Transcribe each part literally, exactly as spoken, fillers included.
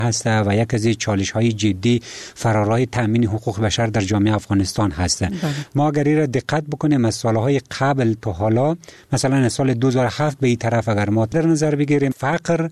هست و یک از چالش‌های جدی فرارای تامین حقوق بشر در جامعه افغانستان هست. بله. ما اگر این را دقت بکنیم از سالهای قبل تا حالا، مثلا از سال دو هزار و هفت به این طرف اگر ما در نظر بگیریم، فقر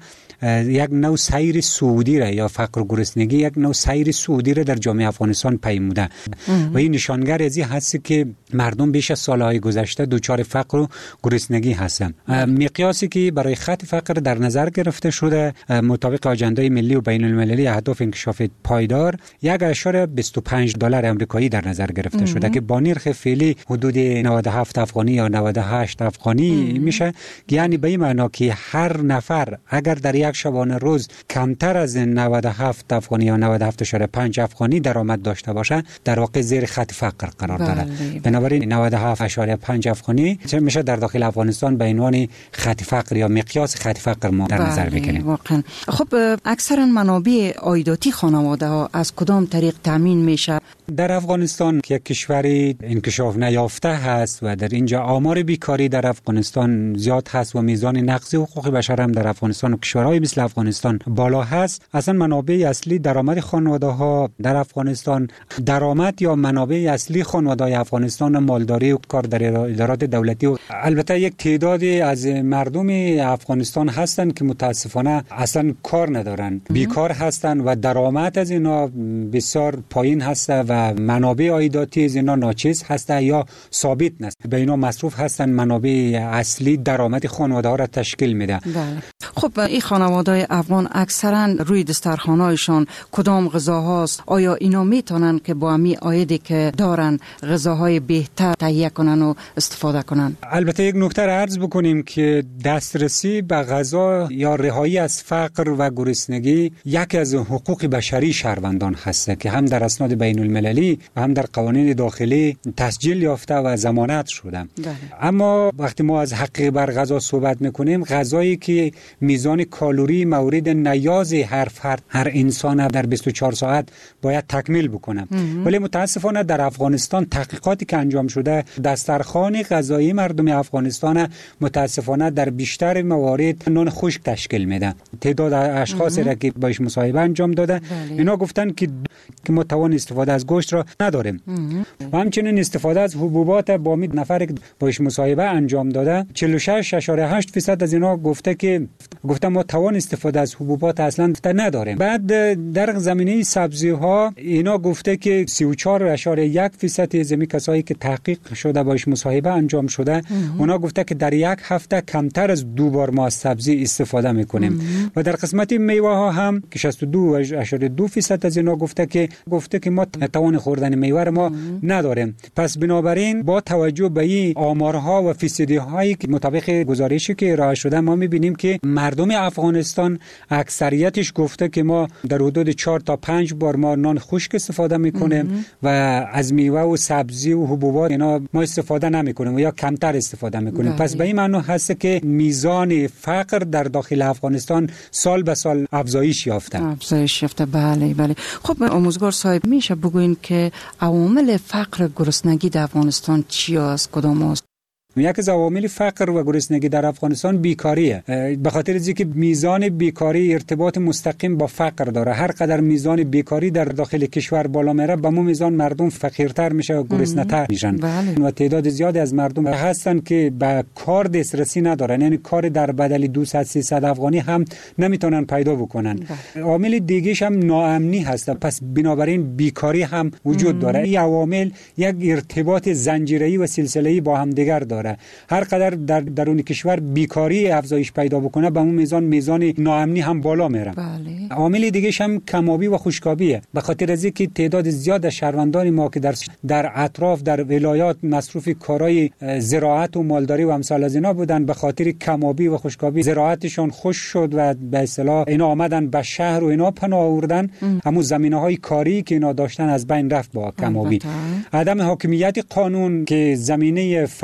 یک نوع سیر سعودی را یا فقر و گرسنگی یک نوع سیر سعودی را در جامعه افغانستان پیموده و این نشانگر از این هست که مردم بیش از سالهای گذشته دچار فقر و گرسنگی هستند. مقیاسی که برای خط فقر در نظر گرفته شده مطابق آژاندای ملی و بین المللی اهداف انکشاف پایدار یک اشاره بیست و پنج دلار آمریکایی در نظر گرفته شده ام. که با نرخ فعلی حدود نود و هفت افغانی یا نود و هشت افغانی ام. میشه، یعنی به این معنا که هر نفر اگر در یک شبانه روز کمتر از نود و هفت افغانی یا نود و هفت اشاره پنج افغانی درآمد داشته باشه در واقع زیر خط فقر قرار داره. بنابراین نود و هفت اشاره پنج افغانی میشه در داخل افغانستان به عنوان خط فقر یا مقیاس خط فقر ما در نظر بگیریم. واقعا. خب اکثرا منابع عایداتی خانواده ها از کدام طریق تامین میشه؟ در افغانستان که یک کشوری انکشاف نیافته هست و در اینجا آمار بیکاری در افغانستان زیاد هست و میزان نقض حقوق بشر هم در افغانستان و کشورهای مثل افغانستان بالا هست، اصلا منابع اصلی درآمد خانواده ها در افغانستان، درآمد یا منابع اصلی خانواده های افغانستان مالداری و کار در ادارات دولتی و البته یک تعدادی از مردم افغانستان هستند که متاسفانه اصلا کار ندارن، بیکار هستند و درآمد از اینا بسیار پایین هست و منابع عایداتی از اینا ناچیز هست یا ثابت نیست. به اینا مصروف هستند، منابع اصلی درآمد خانواده ها را تشکیل میده. بله. خب این خانواده افغان اکثرا روی دسترخوانایشان کدام غذاهاست؟ آیا اینا میتونن که با همین عایدی که دارن غذاهای بهتر تهیه کنن و استفاده کنن؟ البته یک نکته را عرض بکنیم که دسترسی به غذا یا رهایی از فقر و گرسنگی یکی از حقوق بشری شهروندان هست که هم در اسناد بین المللی و هم در قوانین داخلی تسجیل یافته و ضمانت شده. بله. اما وقتی ما از حق بر غذا صحبت میکنیم، غذایی که میزان کالری مورد نیاز هر فرد هر انسان در بیست و چهار ساعت باید تکمیل بکنه، ولی متاسفانه در افغانستان تحقیقاتی که انجام شده دسترخوان غذایی مردم افغانستان متاسفانه در بیشتر موارد نان خشک تشکیل میده. تعداد اشخاصی را که باش مصاحبه انجام داده بله. اینا گفتن که که ما توان استفاده از گوشت را نداریم و همچنین استفاده از حبوبات با می نفر که باش مصاحبه انجام داده چهل و شش اشاره هشت درصد از اینا گفته که گفته ما توان استفاده از حبوبات اصلا نداریم. بعد در زمینه سبزی ها اینا گفته که سی و چهار اشاره یک درصد از می کسایی که تحقیق شده باش مصاحبه انجام شده اونا گفته که در یک هفته کمتر از دو بار ما از سبزی استفاده میکنیم و در قسمت میوه ها هم که شصت و دو اشاره دو درصد از اینا گفته که گفته که ما توان خوردن میوه ما نداریم. پس بنابراین با توجه به این آمارها و فیصدی هایی که مطابق گزارشی که ارائه شده ما میبینیم که مردم افغانستان اکثریتش گفته که ما در حدود چهار تا پنج بار ما نان خشک استفاده میکنیم و از میوه و سبزی و حبوبات اینا ما استفاده نمیکنیم و یا کمتر استفاده میکنیم. پس به این معنی هست که میزان فقر در داخل افغانستان سال به سال افزایش یافته. افزایش یافته. بله بله. خب آموزگار صاحب میشه بگوین که عوامل فقر گرسنگی در افغانستان چی است؟ کدام است؟ یک از عوامل فقر و گرسنگی در افغانستان بیکاریه. به خاطر از اینکه میزان بیکاری ارتباط مستقیم با فقر داره. هر قدر میزان بیکاری در داخل کشور بالا میره به مو میزان مردم فقیرتر میشه و گرسنه‌تر میشن. بله. و تعداد زیادی از مردم هستن که به کار دسترسی ندارن، یعنی کار در بدل دویست سیصد افغانی هم نمیتونن پیدا بکنن. بله. عامل دیگه‌ش هم ناامنی هست. پس بنابراین بیکاری هم وجود مم. داره. این عوامل یک ارتباط زنجیره‌ای و سلسله‌ای با هم دیگر داره. هر قدر در درون کشور بیکاری افزایش پیدا بکنه به اون میزان میزان ناامنی هم بالا میره. بله. عامل دیگه هم کمابی و خشکابیه. به خاطر از اینکه تعداد زیاد از شهروندان ما که در در اطراف در ولایات مصروف کارهای زراعت و مالداری و امثال از اینا بودن، به خاطر کمابی و خشکابی زراعتشون خشک شد و به اصطلاح اینا آمدن به شهر و اینا پناه آوردن. همون زمینه‌های کاری که اینا داشتن از بین رفت با کمابی. عدم حاکمیت قانون که زمینه فساد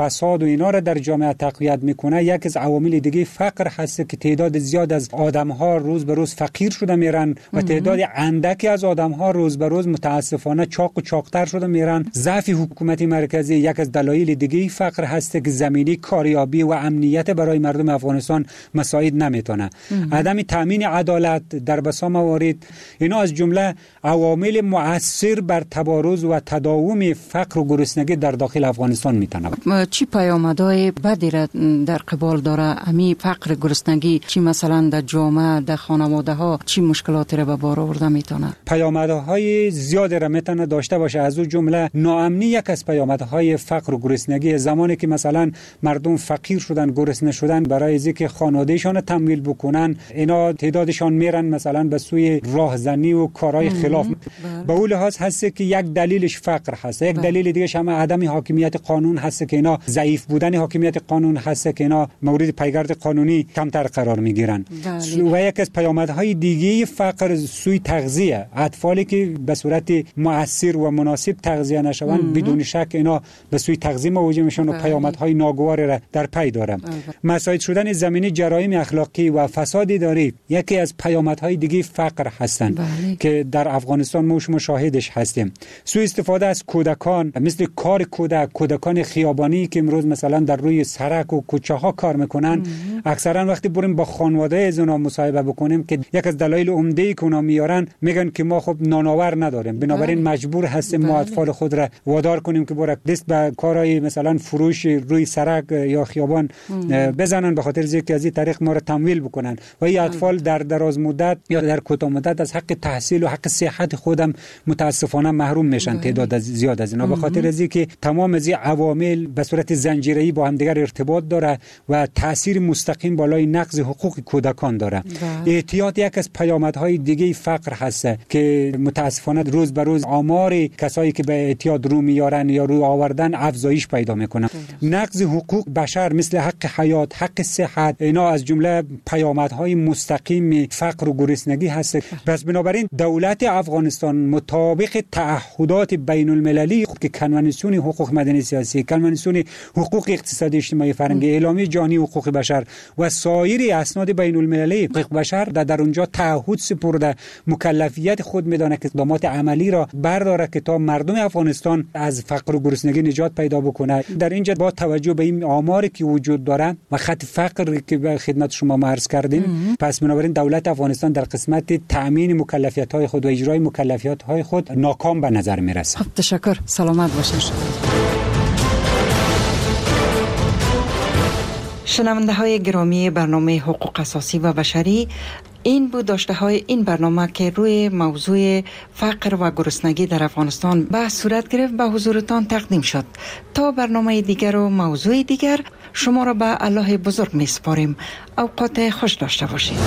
و اینا را در جامعه تقویت میکنه، یک از عوامل دیگه فقر هست که تعداد زیاد از آدم‌ها روز به روز فقیر شده میرن و تعداد اندکی از آدم‌ها روز به روز متاسفانه چاق و چاقتر شده میرن. ضعف حکومت مرکزی یک از دلایل دیگه فقر هست که زمینی کاریابی و امنیت برای مردم افغانستان مساعد نمیتونه. عدم تامین عدالت در بسا موارد، اینا از جمله عوامل مؤثر بر تبارز و تداوم فقر و گرسنگی در داخل افغانستان میتونه. چی پیامدهای بدی را در قبال داره امی فقر گرسنگی؟ چی مثلا در جامعه، در خانواده ها چی مشکلاتی را به بار آورده میتونه؟ پیامدهای زیادی را میتونه داشته باشه. از اون جمله ناامنی یک از پیامدهای فقر و گرسنگی. زمانی که مثلا مردم فقیر شدن، گرسنه شدن، برای اینکه خانوادهشان تمویل بکنن اینا تعدادشان میرن مثلا به سوی راهزنی و کارهای خلاف. به اون لحاظ هست که یک دلیلش فقر هست. یک دلیل دیگه هم عدم حاکمیت قانون هست که اینا ضعیف بودن حاکمیت قانون هست که اینا مورد پیگرد قانونی کمتر قرار میگیرن. و یک از پیامدهای دیگه فقر سوی تغذیه. اطفالی که به صورت مؤثر و مناسب تغذیه نشوند بدون شک اینا به سوی تغذیه مواجه میشن و پیامدهای ناگوار را در پی داره. مساعد شدن زمینی جرایم اخلاقی و فساد اداری یکی از پیامدهای دیگه فقر هستند که در افغانستان ما مشاهدش هستیم. سوء استفاده از کودکان، مثل کار کودک، کودکان خیابانی که امروز مثلا در روی سرک و کوچه ها کار میکنن. اکثرا وقتی بریم با خانواده از اونا مصاحبه بکنیم که یک از دلایل عمده که اونا میارن میگن که ما خب نانآور نداریم، بنابراین مجبور هستیم ما اطفال خود را وادار کنیم که برک دست به کارهای مثلا فروش روی سرک یا خیابان بزنن به خاطر اینکه از این طریق ما را تمویل بکنن و این اطفال در دراز مدت یا در کوتاه مدت از حق تحصیل و حق صحت خودم متاسفانه محروم میشن. تعداد از زیاد از اینا به خاطر اینکه تمام از این عوامل به صورت زنجیره‌ای با هم دیگر ارتباط داره و تاثیر مستقیم بالای نقض حقوق کودکان داره. اعتیاد یک از پیامدهای دیگه فقر هست که متاسفانه روز به روز آمار کسایی که به اعتیاد رو میارن یا رو آوردن افزایش پیدا میکنه. نقض حقوق بشر مثل حق حیات، حق صحت، اینا از جمله پیامدهای مستقیم فقر و گرسنگی هست. پس بنابراین دولت افغانستان مطابق تعهدات بین المللی که کنوانسیون حقوق مدنی سیاسی، کنوانسیون حقوق اقتصادی اجتماعی فرهنگی، اعلامیه جهانی حقوق بشر و سایر اسناد بین المللی حقوق بشر در, در اونجا تعهد سپرده، مکلفیت خود میدانه که اقدامات عملی را برداره که تا مردم افغانستان از فقر و گرسنگی نجات پیدا بکنه. در اینجا با توجه به این آماری که وجود داره و خط فقر که به خدمت شما عرض کردیم، پس بنابراین دولت افغانستان در قسمت تامین مکلفیت‌های خود و اجرای مکلفیت‌های خود ناکام به نظر میرسه. خب تشکر، سلامت باشین. شنونده های گرامی برنامه حقوق اساسی و بشری، این بود داشته های این برنامه که روی موضوع فقر و گرسنگی در افغانستان به صورت گرفت به حضورتان تقدیم شد. تا برنامه دیگر و موضوع دیگر شما را به الله بزرگ می سپاریم. اوقات خوش داشته باشید.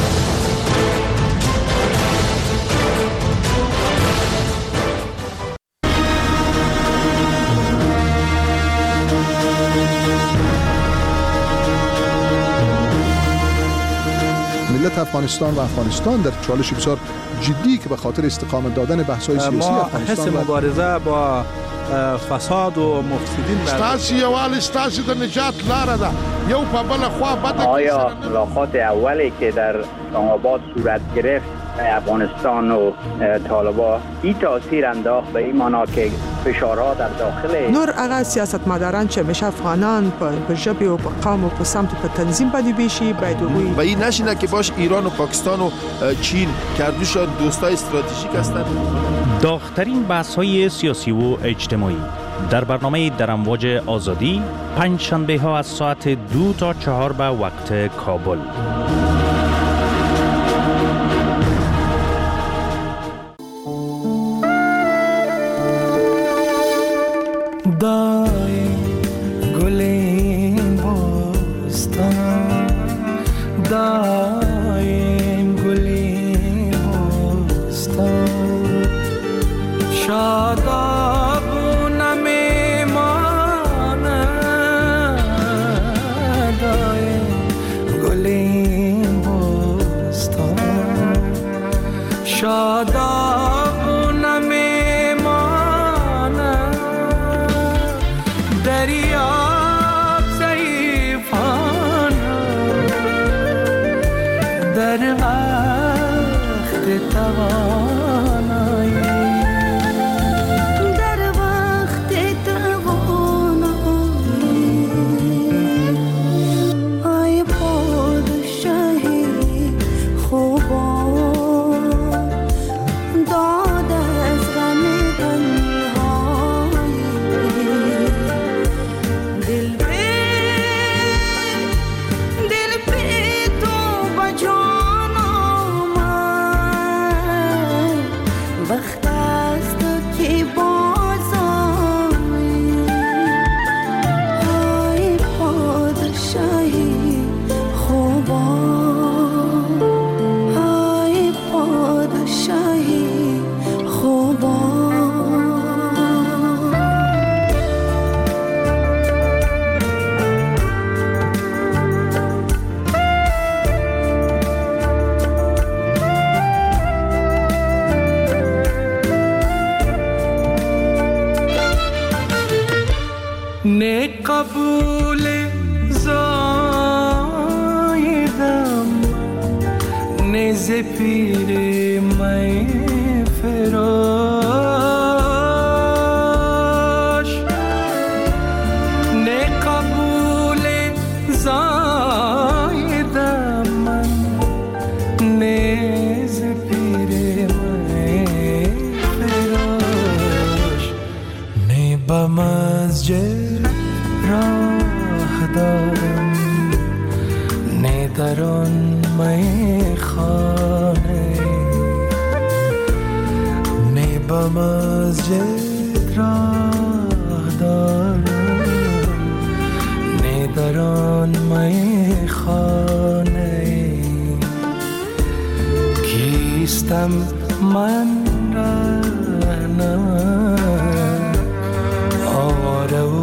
ملت افغانستان و افغانستان در چالش بسیار جدی که به خاطر استقامت دادن بحث‌های سیاسی افغانستان ما حس مبارزه با فساد و مفسدین ستاسي یوال ستاسي د نجات لاره ده یو په بل خوا بده. آیا ملاقات اولی که در اسلام آباد صورت گرفت افغانستان و طالبان این تاثیر انداخت به این معنا که فشارها در داخل نور هغه سیاستمداران چې همیشه افغانان په ژبه او په قوم او په سمت په تنظیم باندې بیشي باید وي و این نشینه که باش ایران و پاکستان و چین کردوشان دوستای استراتژیک هستند. داغ‌ترین بحث‌های سیاسی و اجتماعی در برنامه در امواج آزادی پنج شنبه ها از ساعت دو تا چهار به وقت کابل. دای گلیم بستان دایم گلیم بستان شادابونه میمانه دایم گلیم بستان شادابونه میمانه دریاب قبول زایدم نه ز پیر می فراش نه قبول زایدم من نه ز پیر می فراش نه به مسجد راه دارم نه در آن میخانه نه به مسجد راه دارم نه در آن میخانه کیستم من رهنم آواره و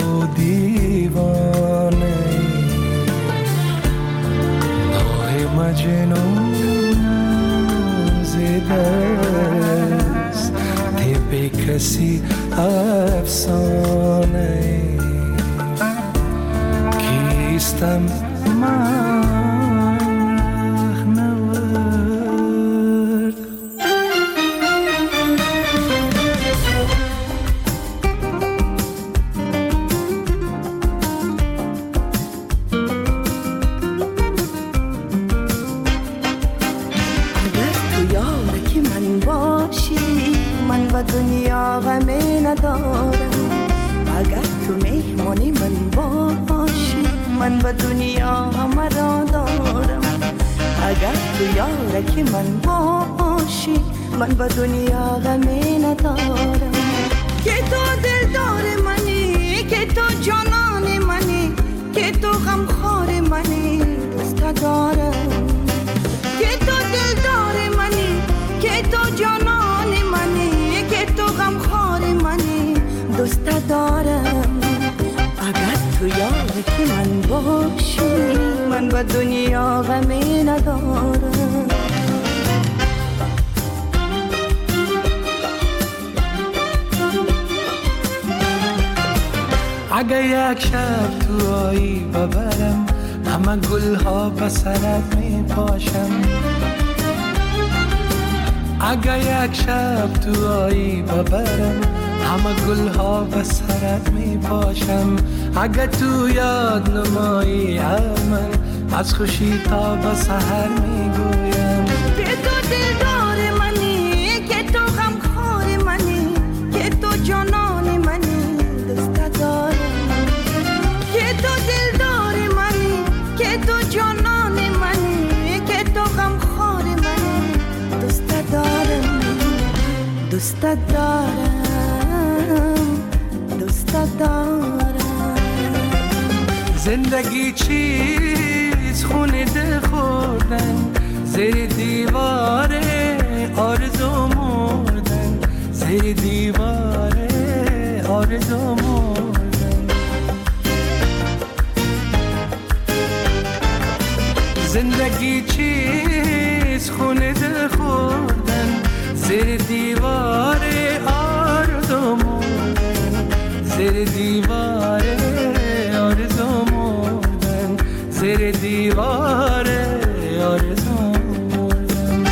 دیوانه نوح مجنون زده است طب کسی افسانه کیستم من و دنیا غمی ندارم اگر تو مهمانی من باشی من و دنیا همه را دارم اگر تو یارکی من باشی من و دنیا غمی ندارم که تو دلدار منی که تو جانان منی که تو غمخوار منی دوست دارم که تو دلدار منی که تو جانان منی که تو غمخوار منی دوست دارم اگر تو یارکی من باشی من با دنیا غمی ندارم اگه یک شب تو آیی ببرم همه گلها به سرت می پاشم اگه یک شب تو آیی ببرم همه گلها به سرت می پاشم اگه تو یاد نمایی من از خوشی تا به سحر می گویم که تو دلدار منی که تو غمخوار منی که تو جانان منی دوست دارم که تو دلدار منی که تو جانان منی که تو غمخوار منی دوست دارم دوست دارم دوست دارم زندگی چیز خونه ده خوردن زیر دیوار آرزو مردن زیر دیوار آرزو مردن زندگی چیز خونه ده خوردن زیر دیوار آرزو مردن زیر دیوار آرزو مردن زیر دیوار آرزو مردن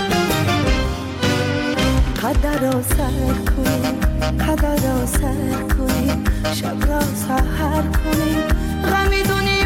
قدر را سر کنی قدر را سر کنی شب را سحر کنی غمی دنیا